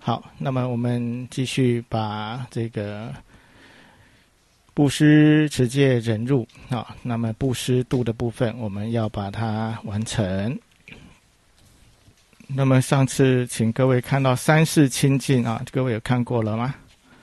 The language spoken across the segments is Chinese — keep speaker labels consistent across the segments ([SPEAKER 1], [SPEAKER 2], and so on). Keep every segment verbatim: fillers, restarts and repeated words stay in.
[SPEAKER 1] 好，那么我们继续把这个布施、持戒、忍辱啊，那么布施度的部分，我们要把它完成。那么上次请各位看到三世清净啊，各位有看过了吗？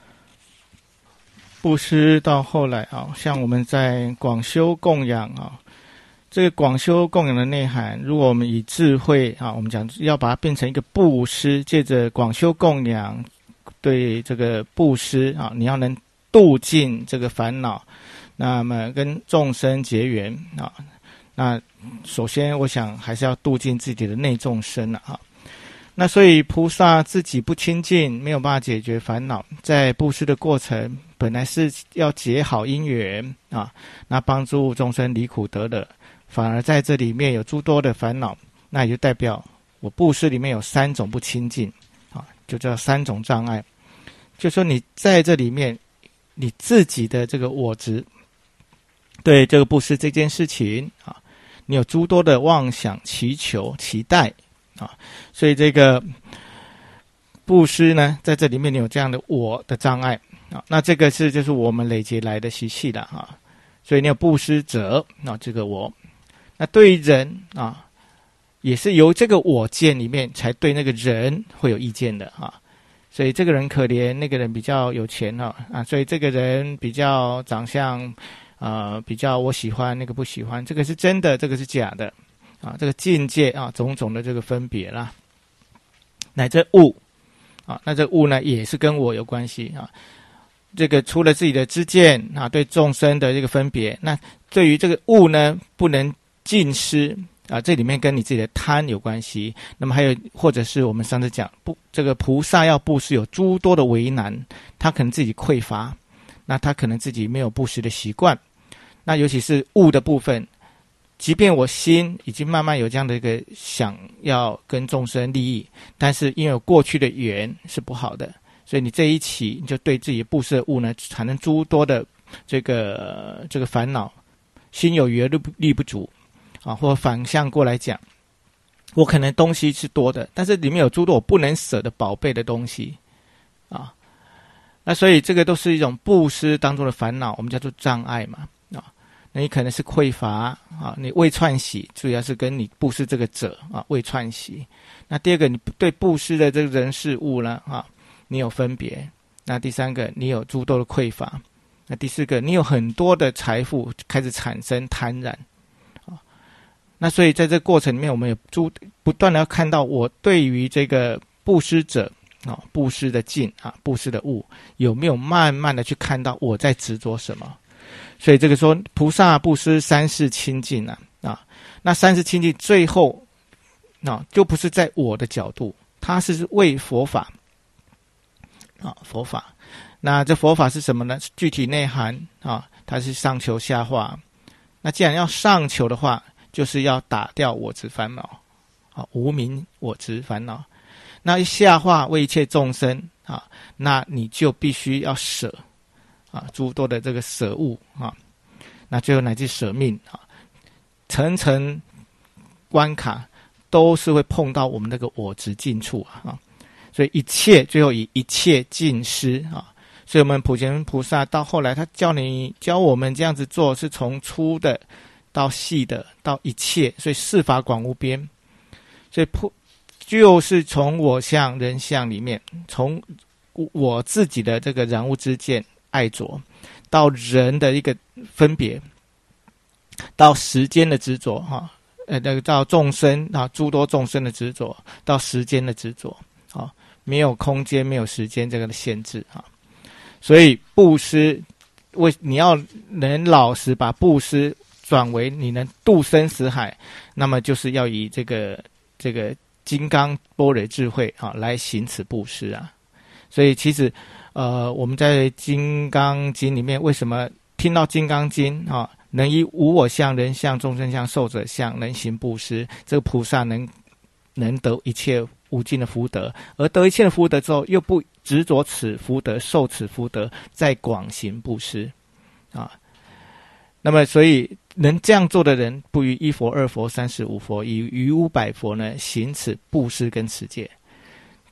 [SPEAKER 1] 布施到后来啊，像我们在广修供养啊，这个广修供养的内涵，如果我们以智慧啊，我们讲要把它变成一个布施，借着广修供养，对这个布施啊，你要能度尽这个烦恼，那么跟众生结缘啊。那首先我想还是要度尽自己的内众生了啊。那所以菩萨自己不清净，没有办法解决烦恼，在布施的过程本来是要结好因缘啊，那帮助众生离苦得乐，反而在这里面有诸多的烦恼，那也就代表我布施里面有三种不清净啊，就叫三种障碍。就说你在这里面你自己的这个我执，对这个布施这件事情啊，你有诸多的妄想、祈求、期待啊，所以这个布施呢，在这里面你有这样的我的障碍啊，那这个是就是我们累积来的习气的啊，所以你有布施者啊，这个我，那对于人啊，也是由这个我见里面才对那个人会有意见的啊，所以这个人可怜，那个人比较有钱啊，啊，所以这个人比较长相。呃，比较我喜欢，那个不喜欢，这个是真的，这个是假的，啊，这个境界啊，种种的这个分别啦，乃至物，啊，那这物呢也是跟我有关系啊。这个除了自己的知见啊，对众生的这个分别，那对于这个物呢，不能尽施啊，这里面跟你自己的贪有关系。那么还有，或者是我们上次讲，不，这个菩萨要布施有诸多的为难，他可能自己匮乏，那他可能自己没有布施的习惯。那尤其是物的部分，即便我心已经慢慢有这样的一个想要跟众生利益，但是因为有过去的缘是不好的，所以你这一起你就对自己布施的物呢产生诸多的这个、呃、这个烦恼，心有余而力不足啊，或反向过来讲，我可能东西是多的，但是里面有诸多我不能舍的宝贝的东西啊，那所以这个都是一种布施当中的烦恼，我们叫做障碍嘛。那你可能是匮乏啊，你未串习，主要是跟你布施这个者啊未串习。那第二个，你对布施的这个人事物呢啊，你有分别。那第三个，你有诸多的匮乏。那第四个，你有很多的财富开始产生贪婪啊。那所以在这个过程里面，我们有诸不断的要看到我对于这个布施者啊，布施的境啊，布施的物，有没有慢慢的去看到我在执着什么。所以这个说菩萨布施三世清净啊啊，那三世清净最后啊，就不是在我的角度，它是为佛法啊，佛法。那这佛法是什么呢？具体内涵啊，它是上求下化。那既然要上求的话，就是要打掉我执烦恼啊，无明我执烦恼。那下化为一切众生啊，那你就必须要舍。啊，诸多的这个舍物啊，那最后乃至舍命啊，层层关卡都是会碰到我们那个我执尽处啊，啊所以一切最后以一切尽施啊，所以我们普贤菩萨到后来他教你教我们这样子做，是从粗的到细的到一切，所以事法广无边，所以普就是从我相人相里面，从我自己的这个染污之见。爱着到人的一个分别，到时间的执着哈，呃，那个到众生啊，诸多众生的执着，到时间的执着啊，没有空间，没有时间这个的限制啊，所以布施为你要能老实把布施转为你能度生死海，那么就是要以这个这个金刚般若智慧啊来行此布施啊，所以其实。呃，我们在《金刚经》里面，为什么听到《金刚经》啊，能以无我相、人相、众生相、寿者相，能行布施，这个菩萨能能得一切无尽的福德，而得一切的福德之后，又不执着此福德，受此福德，再广行布施啊。那么，所以能这样做的人，不于一佛、二佛、三十五佛，以于五百佛呢，行此布施跟持戒。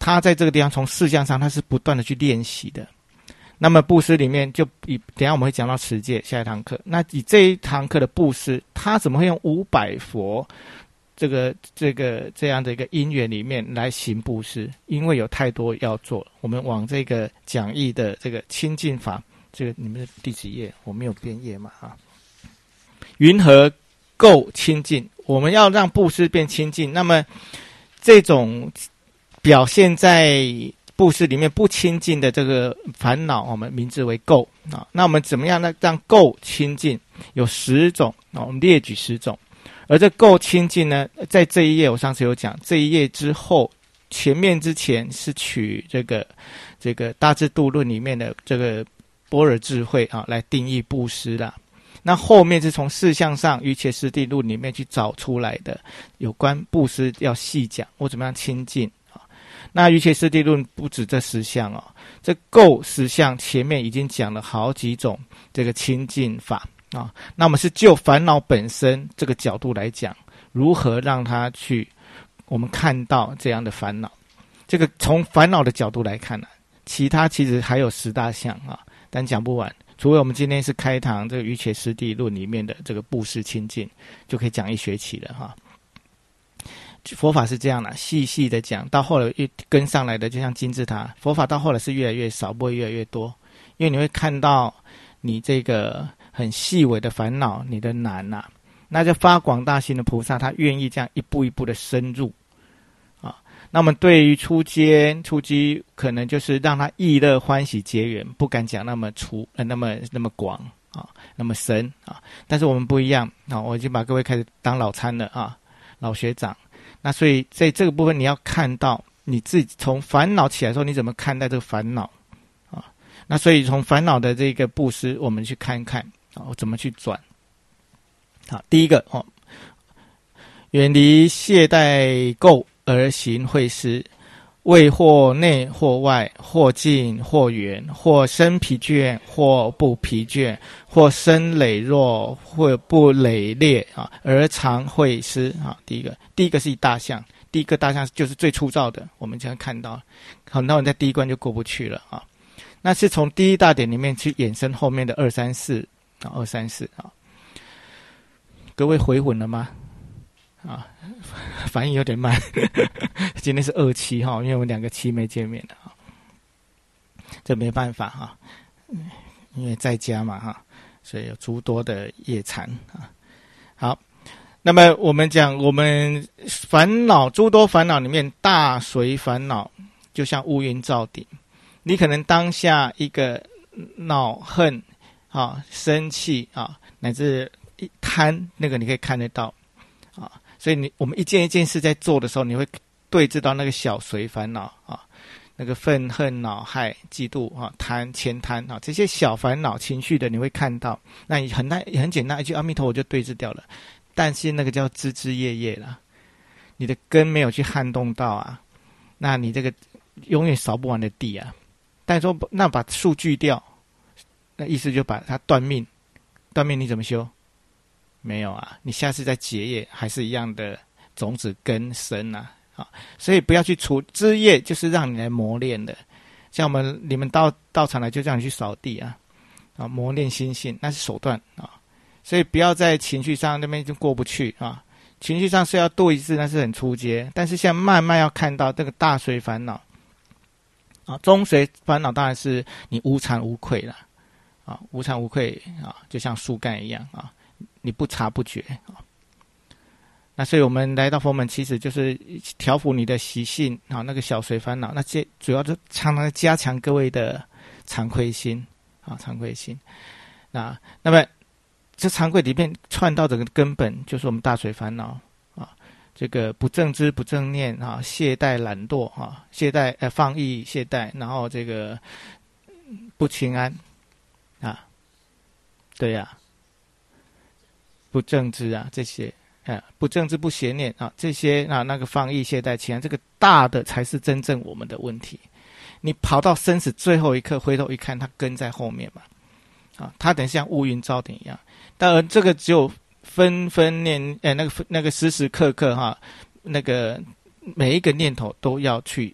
[SPEAKER 1] 他在这个地方从事项上他是不断的去练习的。那么布施里面就以等一下我们会讲到持戒下一堂课，那以这一堂课的布施，他怎么会用五百佛这个这个这样的一个因缘里面来行布施？因为有太多要做，我们往这个讲义的这个清净法，这个你们的第几页？我没有编页嘛啊？云何够清净？我们要让布施变清净，那么这种表现在布施里面不清净的这个烦恼，我们名字为垢啊。那我们怎么样呢？让垢清净？有十种啊，我们列举十种。而这垢清净呢，在这一页我上次有讲，这一页之后，前面之前是取这个这个大智度论里面的这个般若智慧啊来定义布施啦。那后面是从事项上瑜伽师地论里面去找出来的有关布施要细讲或怎么样清净。那瑜伽师地论不止这十项哦，这垢十项前面已经讲了好几种这个清净法啊。那我们是就烦恼本身这个角度来讲，如何让它去我们看到这样的烦恼。这个从烦恼的角度来看呢、啊，其他其实还有十大项啊，但讲不完。除非我们今天是开堂这个瑜伽师地论里面的这个布施清净，就可以讲一学期了哈。佛法是这样的，细细的讲，到后来一跟上来的，就像金字塔，佛法到后来是越来越少，不会越来越多，因为你会看到你这个很细微的烦恼，你的难呐、啊，那就发广大心的菩萨，他愿意这样一步一步的深入啊。那么对于初阶、初机，可能就是让他意乐欢喜结缘，不敢讲那么粗、呃、那么那么广啊，那么深啊。但是我们不一样啊，我已经把各位开始当老参了啊，老学长。那所以在这个部分，你要看到你自己从烦恼起来的时候，你怎么看待这个烦恼啊？那所以从烦恼的这个布施，我们去看看啊，怎么去转。好，第一个哦，远离懈怠垢而行慧施，为或内或外，或近或远，或身疲倦，或不疲倦，或身羸弱，或不羸劣啊，而常慧施啊。第一个，第一个是一大项，第一个大项就是最粗糙的，我们将看到很多人在第一关就过不去了啊。那是从第一大点里面去衍生后面的二三四啊，二三四啊。各位回魂了吗？啊，反应有点慢。今天是二期哈，因为我们两个期没见面了哈，这没办法哈，因为在家嘛哈，所以有诸多的夜禅啊。好，那么我们讲我们烦恼诸多烦恼里面，大随烦恼就像乌云罩顶，你可能当下一个恼恨啊、生气啊，乃至一贪，那个你可以看得到啊。所以你我们一件一件事在做的时候，你会对峙到那个小随烦恼啊，那个愤恨、恼害、嫉妒啊、贪、悭贪啊，这些小烦恼情绪的，你会看到。那你很难很简单，一句阿弥陀佛就对峙掉了。但是那个叫枝枝叶叶啦，你的根没有去撼动到啊，那你这个永远扫不完的地啊。但是说那把树锯掉，那意思就把它断命，断命你怎么修？没有啊，你下次再结业还是一样的种子根生啊，啊，所以不要去除枝叶，就是让你来磨练的。像我们你们到道场来就让你去扫地啊，啊，磨练心性，那是手段啊。所以不要在情绪上那边就过不去啊。情绪上是要度一次，那是很初阶，但是现在慢慢要看到这个大随烦恼啊，中随烦恼当然是你无惭无愧啦，啊，无惭无愧啊，就像树干一样啊。你不察不觉啊，那所以我们来到佛门，其实就是调伏你的习性啊，那个小随烦恼。那这主要就常常加强各位的惭愧心啊，惭愧心。那那么这惭愧里面串到整个根本，就是我们大随烦恼啊，这个不正知、不正念啊，懈怠、懒惰啊，懈怠呃放逸、懈怠，然后这个不清安啊，对呀、啊。不正知啊，这些啊，不正知不邪念啊，这些啊，那个放逸懈怠起来，这个大的才是真正我们的问题。你跑到生死最后一刻，回头一看，它跟在后面嘛，啊，它等于像乌云罩顶一样。当然，这个只有分分念，呃，那个那个时时刻刻哈，那个每一个念头都要去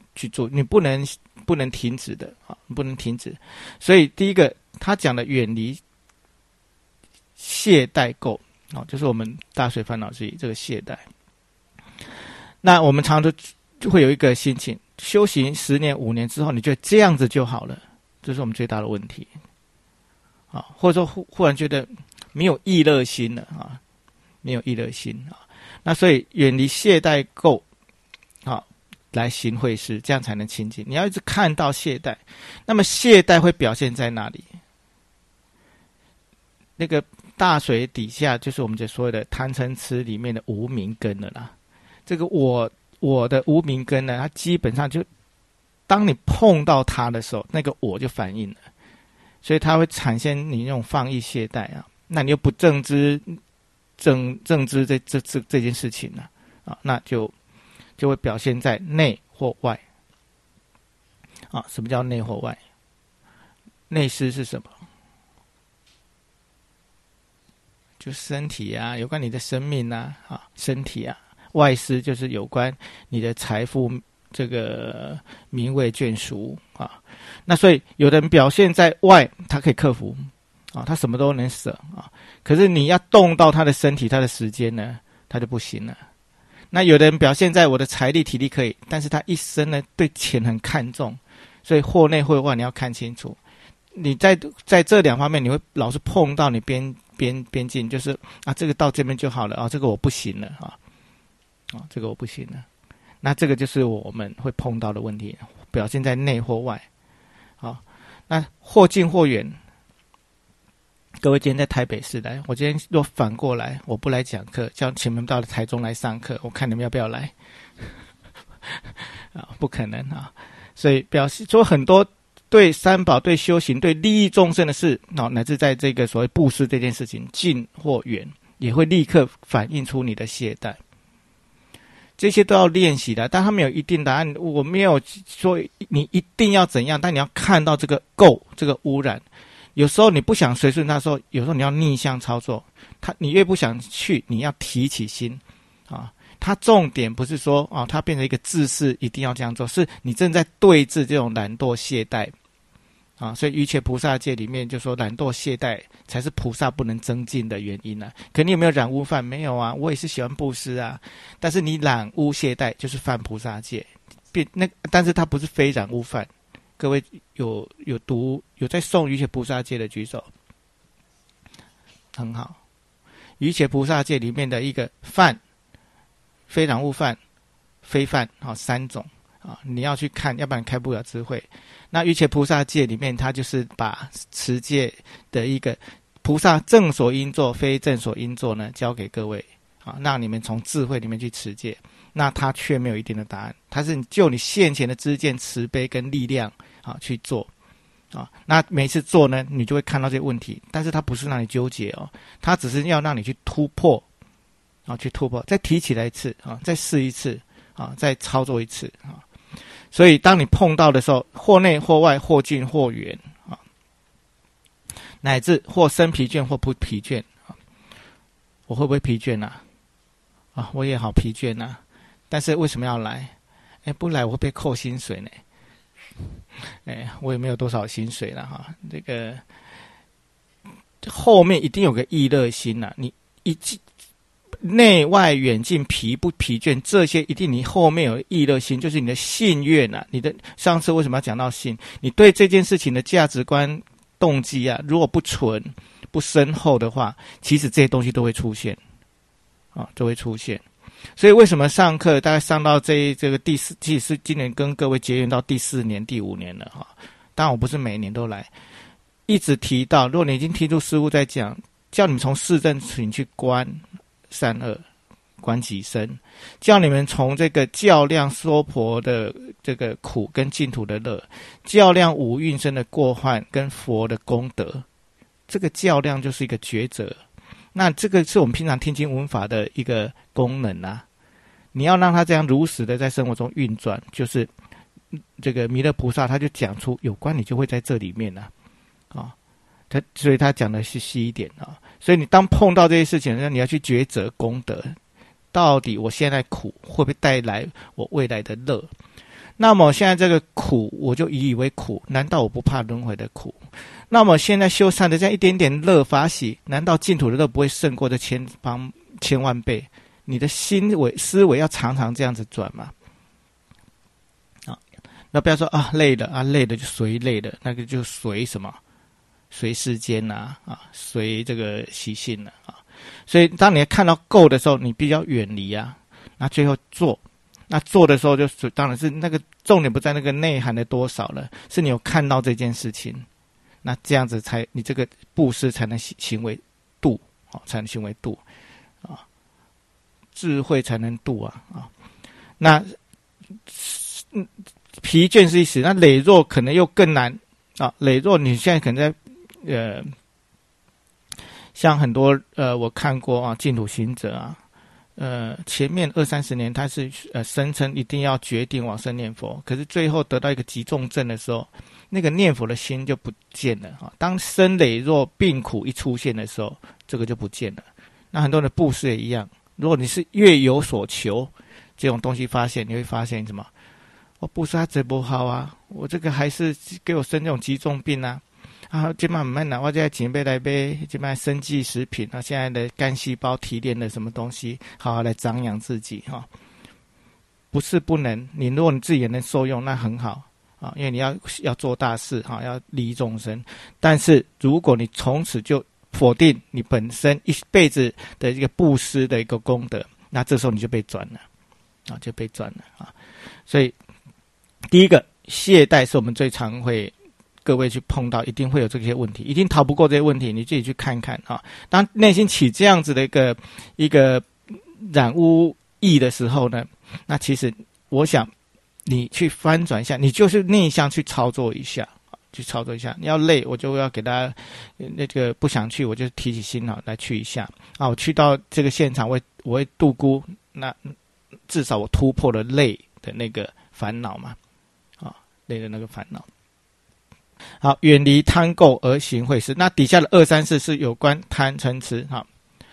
[SPEAKER 1] 去做，你不能不能停止的啊，不能停止。所以第一个他讲的远离懈怠垢啊，就是我们大水烦恼之一，这个懈怠。那我们常常就会有一个心情，修行十年五年之后，你觉得这样子就好了，这是我们最大的问题啊，或者说忽忽然觉得没有意乐心了啊，没有意乐心啊。那所以远离懈怠垢啊，来行慧施，这样才能清净。你要一直看到懈怠，那么懈怠会表现在哪里？那个大水底下就是我们这所谓的贪嗔痴里面的无明根了啦。这个我我的无明根呢，它基本上就当你碰到它的时候，那个我就反应了，所以它会产生你那种放逸懈怠啊。那你又不正知正正知这这这这件事情呢啊，那就就会表现在内或外啊。什么叫内或外？内施是什么？就身体啊，有关你的生命啊，啊，身体啊。外施就是有关你的财富，这个名位眷属啊。那所以有的人表现在外，他可以克服啊，他什么都能舍啊。可是你要动到他的身体、他的时间呢，他就不行了。那有的人表现在我的财力、体力可以，但是他一生呢对钱很看重，所以或内或外你要看清楚。你在在这两方面，你会老是碰到你边边边境，就是啊，这个到这边就好了啊，这个我不行了啊。啊，这个我不行了，那这个就是我们会碰到的问题，表现在内或外。好，那或近或远。各位今天在台北市来，我今天若反过来，我不来讲课，叫你们到台中来上课，我看你们要不要来？啊，不可能啊！所以表示说很多对三宝、对修行、对利益众生的事，啊，乃至在这个所谓布施这件事情，近或远，也会立刻反映出你的懈怠。这些都要练习的，但他没有一定答案。我没有说你一定要怎样，但你要看到这个垢，这个污染。有时候你不想随顺他说，有时候你要逆向操作。他你越不想去，你要提起心啊。他重点不是说啊，他变成一个自私，一定要这样做，是你正在对峙这种懒惰懈怠啊。所以瑜伽菩萨戒里面就说，懒惰懈怠才是菩萨不能增进的原因啊。可你有没有染污犯？没有啊，我也是喜欢布施啊。但是你染污懈怠就是犯菩萨戒，变那但是他不是非染污犯。各位有有读有在诵瑜伽菩萨戒的举手，很好。瑜伽菩萨戒里面的一个犯，非染污犯、非犯，好三种啊，你要去看，要不然开不了智慧。那瑜伽菩萨戒里面，它就是把持戒的一个菩萨正所应做、非正所应做呢，交给各位啊，让你们从智慧里面去持戒。那它却没有一定的答案，它是就你现前的知见、慈悲跟力量啊去做啊。那每次做呢，你就会看到这些问题，但是它不是让你纠结哦，它只是要让你去突破啊，去突破，再提起来一次啊，再试一次啊，再操作一次啊。所以当你碰到的时候，或内或外，或近或远啊，乃至或生疲倦或不疲倦啊，我会不会疲倦啊？啊，我也好疲倦啊。但是为什么要来？哎，不来我会被扣薪水呢。哎，我也没有多少薪水了哈。这个后面一定有个意乐心呐、啊，你一内外远近疲不疲倦，这些一定你后面有意乐心，就是你的信愿啊。你的上次为什么要讲到信？你对这件事情的价值观、动机啊，如果不纯、不深厚的话，其实这些东西都会出现啊，都会出现。所以为什么上课大概上到这这个第四，其实是今年跟各位结缘到第四年、第五年了哈。当然我不是每年都来，一直提到，如果你已经听出师父在讲，叫你们从四正品去观善恶，观己身，叫你们从这个较量娑婆的这个苦跟净土的乐，较量五蕴生的过患跟佛的功德，这个较量就是一个抉择。那这个是我们平常听经闻法的一个功能啊，你要让它这样如实的在生活中运转，就是这个弥勒菩萨他就讲出有关，你就会在这里面啊，啊，他所以他讲的是细一点啊，所以你当碰到这些事情，你要去抉择功德，到底我现在苦会不会带来我未来的乐？ 那么现在这个苦，我就以以为苦，难道我不怕轮回的苦？那么现在修善的这样一点点乐法喜，难道净土的乐不会胜过这千方千万倍？你的心维思维要常常这样子转嘛。啊，那不要说啊累了啊累了就随累了，那个就随什么？随世间呐 啊, 啊，随这个习性了 啊, 啊。所以当你看到够的时候，你比较远离啊。那最后做，那做的时候就当然是那个重点不在那个内涵的多少了，是你有看到这件事情。那这样子才你这个布施才能行为度啊，才能行为度啊，智慧才能度啊啊。那嗯疲倦是一时，那羸弱可能又更难啊。羸弱你现在可能在呃，像很多呃我看过啊，净土行者啊，呃前面二三十年他是呃声称一定要决定往生念佛，可是最后得到一个急重症的时候。那个念佛的心就不见了啊！当生羸弱、病苦一出现的时候，这个就不见了。那很多人的布施也一样，如果你是越有所求，这种东西发现，你会发现什么？我布施他这不好啊，我这个还是给我生这种急重病啊！啊，今晚慢慢拿，我在准备来杯今晚生计食品啊，现在的干细胞提炼的什么东西，好好来长养自己哈、啊。不是不能，你如果你自己也能受用，那很好。啊，因为你要要做大事哈，要利益众生。但是如果你从此就否定你本身一辈子的一个布施的一个功德，那这时候你就被转了，啊，就被转了啊。所以第一个懈怠是我们最常会各位去碰到，一定会有这些问题，一定逃不过这些问题，你自己去看看啊。当内心起这样子的一个一个染污意的时候呢，那其实我想。你去翻转一下，你就是逆向去操作一下，去操作一下。你要累，我就要给大家那个不想去，我就提起心来去一下啊。我去到这个现场，我会我会度估，那至少我突破了累的那个烦恼嘛，啊，累的那个烦恼。好，远离贪垢而行慧施。那底下的二三四是有关贪嗔痴哈。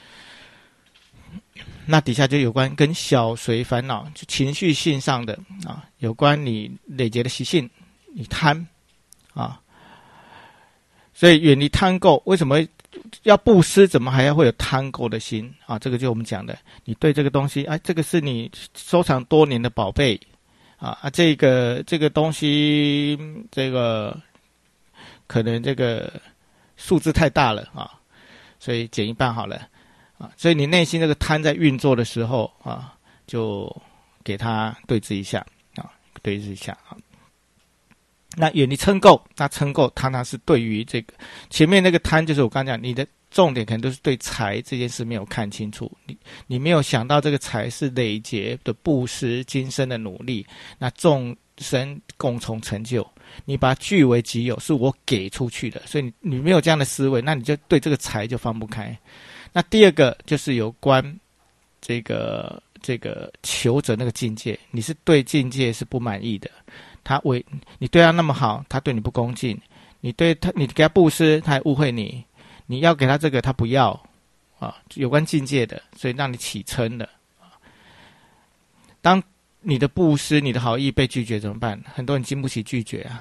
[SPEAKER 1] 那底下就有关跟小随烦恼，就情绪性上的啊，有关你累劫的习性，你贪啊，所以远离贪垢。为什么要布施？怎么还要会有贪垢的心啊？这个就是我们讲的，你对这个东西，哎，这个是你收藏多年的宝贝啊啊，这个这个东西，这个可能这个数字太大了啊，所以减一半好了。啊，所以你内心这个贪在运作的时候啊，就给它对治一下啊，对治一下啊。那远离嗔垢，那嗔垢它它是对于这个前面那个贪，就是我刚讲，你的重点可能都是对财这件事没有看清楚，你你没有想到这个财是累劫的布施、今生的努力，那众生共同成就，你把它据为己有，是我给出去的，所以你你没有这样的思维，那你就对这个财就放不开。那第二个就是有关这个这个求者那个境界，你是对境界是不满意的，他为你对他那么好，他对你不恭敬，你对他你给他布施，他还误会你，你要给他这个他不要啊，有关境界的，所以让你起嗔的啊。当你的布施、你的好意被拒绝怎么办？很多人经不起拒绝啊，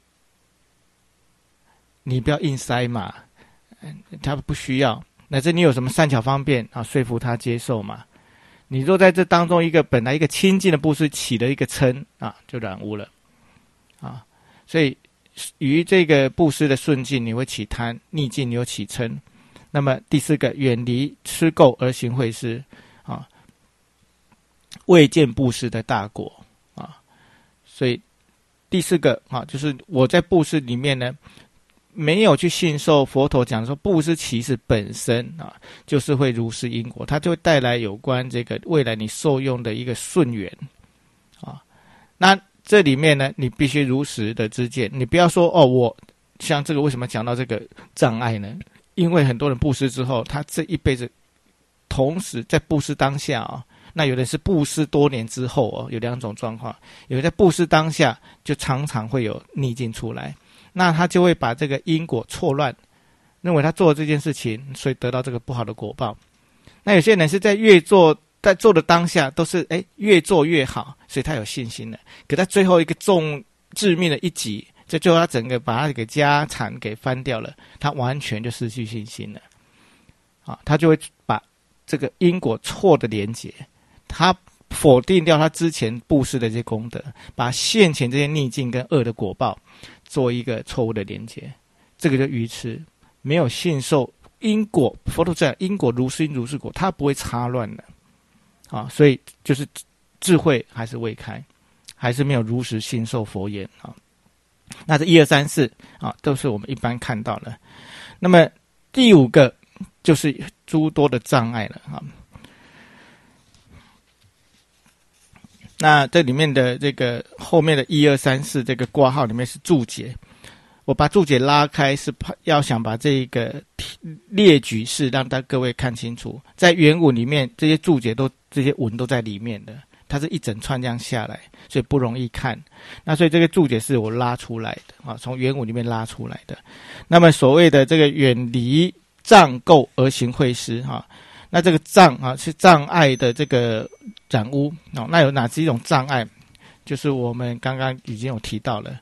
[SPEAKER 1] 你不要硬塞嘛，他不需要。乃至你有什么善巧方便啊，说服他接受嘛？你若在这当中一个本来一个清净的布施起了一个嗔啊，就染污了啊。所以于这个布施的顺境，你会起贪；逆境你有起嗔。那么第四个，远离吃垢而行慧施啊，未见布施的大果啊。所以第四个啊，就是我在布施里面呢。没有去信受佛陀讲说布施其实本身啊，就是会如是因果，它就会带来有关这个未来你受用的一个顺缘啊。那这里面呢，你必须如实的知见，你不要说哦，我像这个为什么讲到这个障碍呢？因为很多人布施之后，他这一辈子同时在布施当下啊，那有的是布施多年之后哦，有两种状况，有的在布施当下就常常会有逆境出来。那他就会把这个因果错乱，认为他做了这件事情，所以得到这个不好的果报。那有些人是在越做在做的当下都是哎越做越好，所以他有信心了。可他最后一个重致命的一击，这最后他整个把他给家产给翻掉了，他完全就失去信心了。啊，他就会把这个因果错的连结，他否定掉他之前布施的这些功德，把现前这些逆境跟恶的果报做一个错误的连结，这个就愚痴，没有信受因果。佛陀讲因果如是因如是果，他不会插乱的。啊，所以就是智慧还是未开，还是没有如实信受佛言啊。那这一二三四啊，都是我们一般看到的。那么第五个就是诸多的障碍了啊。那这里面的这个后面的一二三四这个括号里面是注解，我把注解拉开是要想把这个列举式让大家各位看清楚，在原文里面这些注解都这些文都在里面的，它是一整串这样下来，所以不容易看。那所以这个注解是我拉出来的啊，从原文里面拉出来的。那么所谓的这个远离障垢而行慧施哈，那这个障啊是障碍的这个染污哦，那有哪几种障碍？就是我们刚刚已经有提到了。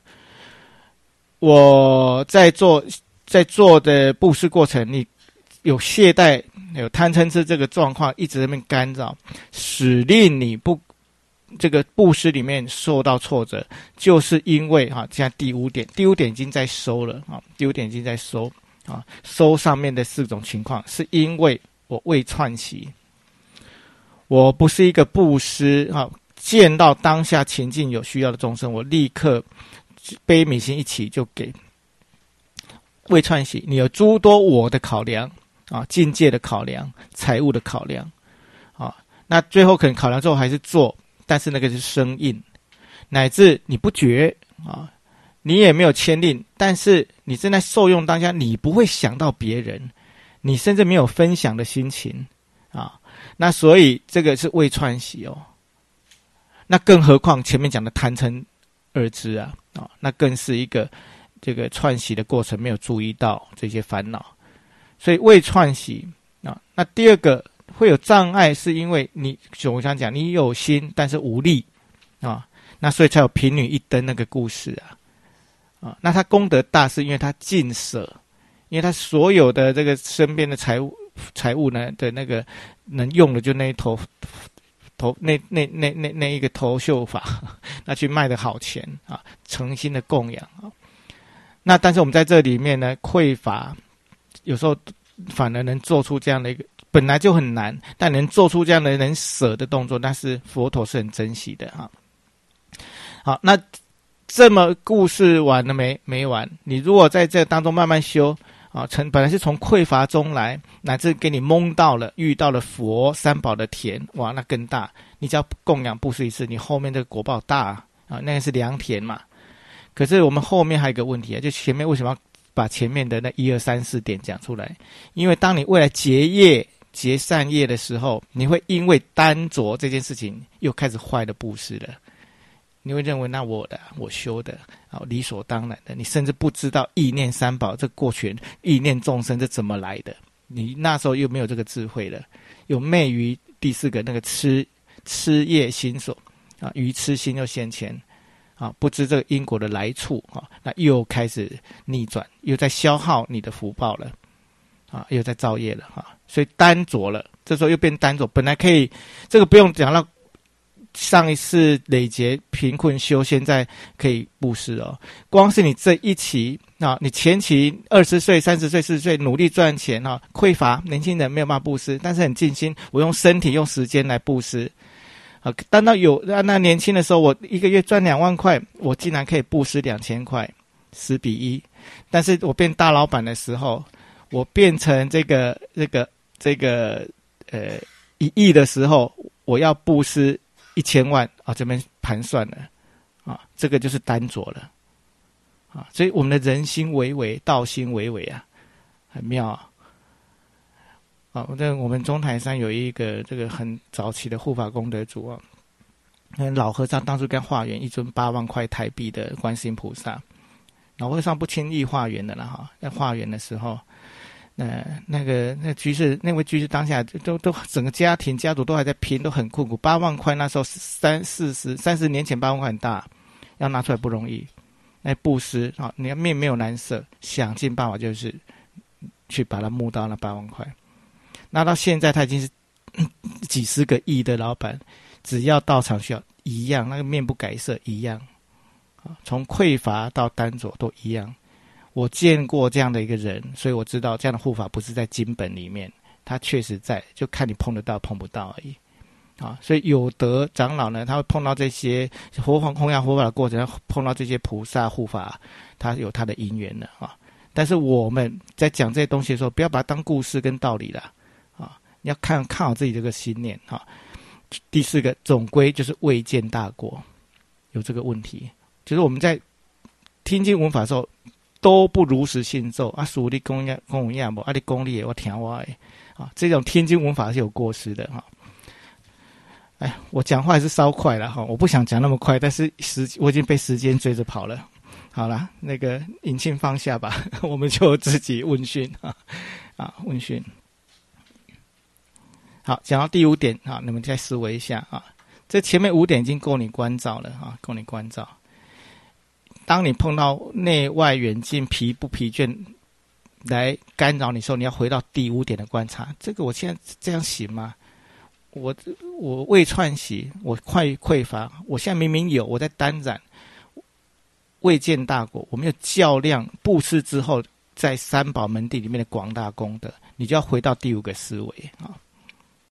[SPEAKER 1] 我在做在做的布施过程，你有懈怠、有贪嗔痴这个状况一直在那边干扰，使令你不这个布施里面受到挫折，就是因为哈，现在第五点，第五点已经在收了啊，第五点已经在收啊，收上面的四种情况，是因为我未串习，我不是一个布施啊，见到当下情境有需要的众生，我立刻悲悯心一起就给。未串习，你有诸多我的考量啊，境界的考量，财务的考量啊，那最后可能考量之后还是做，但是那个是生硬，乃至你不觉啊，你也没有牵令，但是你正在受用当下，你不会想到别人，你甚至没有分享的心情啊，那所以这个是未串习哦。那更何况前面讲的贪嗔二支啊，啊，那更是一个。这个串习的过程没有注意到这些烦恼，所以未串习啊。那第二个会有障碍，是因为你我想讲你有心但是无力啊，那所以才有贫女一灯那个故事啊啊。那他功德大是因为他尽舍，因为他所有的这个身边的财物财物呢的那个能用的就那一头头那那那那那一个头绣法，那去卖的好钱啊，诚心的供养啊。那但是我们在这里面呢，匮乏，有时候反而能做出这样的一个，本来就很难，但能做出这样的能舍的动作，但是佛陀是很珍惜的哈。好，那这么故事完了没？没完。你如果在这当中慢慢修啊，从本来是从匮乏中来，乃至给你蒙到了，遇到了佛三宝的田，哇，那更大。你只要供养布施一次，你后面这个果报大啊，那个是良田嘛。可是我们后面还有一个问题啊，就前面为什么要把前面的那一二三四点讲出来？因为当你未来结业、结善业的时候，你会因为单着这件事情又开始坏的布施了。你会认为那我的、我修的啊，理所当然的。你甚至不知道意念三宝这过去意念众生这怎么来的。你那时候又没有这个智慧了，有昧于第四个那个痴痴业心所啊，愚痴心又现前。啊，不知这个因果的来处啊，那又开始逆转，又在消耗你的福报了，啊，又在造业了啊，所以单着了，这时候又变单着，本来可以，这个不用讲到上一次累劫贫困修，现在可以布施哦。光是你这一期啊，你前期二十岁、三十岁、四十岁努力赚钱啊，匮乏，年轻人没有办法布施，但是很尽心，我用身体、用时间来布施。啊，当到有那年轻的时候，我一个月赚两万块，我竟然可以布施两千块，十比一。但是我变大老板的时候，我变成这个这个这个呃一亿的时候，我要布施一千万啊，这边盘算了啊，这个就是单着了啊。所以我们的人心为为，道心为为啊，很妙啊。啊，这我们中台山有一个这个很早期的护法功德主啊，老和尚当初跟化缘一尊八万块台币的观世音菩萨，老和尚不轻易化缘的了哈，在化缘的时候， 呃，那个那居士那位居士当下都都整个家庭家族都还在拼，都很困苦。八万块那时候三四十三十年前八万块很大，要拿出来不容易。那布施啊，你要面没有难色，想尽办法就是去把它募到那八万块。那到现在他已经是几十个亿的老板，只要到场需要一样，那个面不改色一样啊，从匮乏到丹佐都一样。我见过这样的一个人，所以我知道这样的护法不是在经本里面，他确实在，就看你碰得到碰不到而已啊。所以有德长老呢，他会碰到这些佛法弘扬佛法的过程，碰到这些菩萨护法，他有他的因缘的啊。但是我们在讲这些东西的时候，不要把它当故事跟道理啦啊，你要看看好自己这个心念啊。第四个总归就是未见大过，有这个问题，就是我们在听经闻法的时候都不如实信咒啊，属你讲讲讲有影无啊，你讲你的我听我的啊，这种听经闻法是有过失的哈。哎，我讲话还是稍快了哈，我不想讲那么快，但是时我已经被时间追着跑了。好了，那个引磬放下吧，我们就自己问讯啊啊问讯。好，讲到第五点啊，你们再思维一下啊，这前面五点已经够你关照了啊，够你关照。当你碰到内外远近疲不疲倦来干扰你的时候，你要回到第五点的观察。这个我现在这样行吗？我我未串习，我快匮乏，我现在明明有，我在单染，未见大果，我没有较量布施之后在三宝门第里面的广大功德，你就要回到第五个思维啊。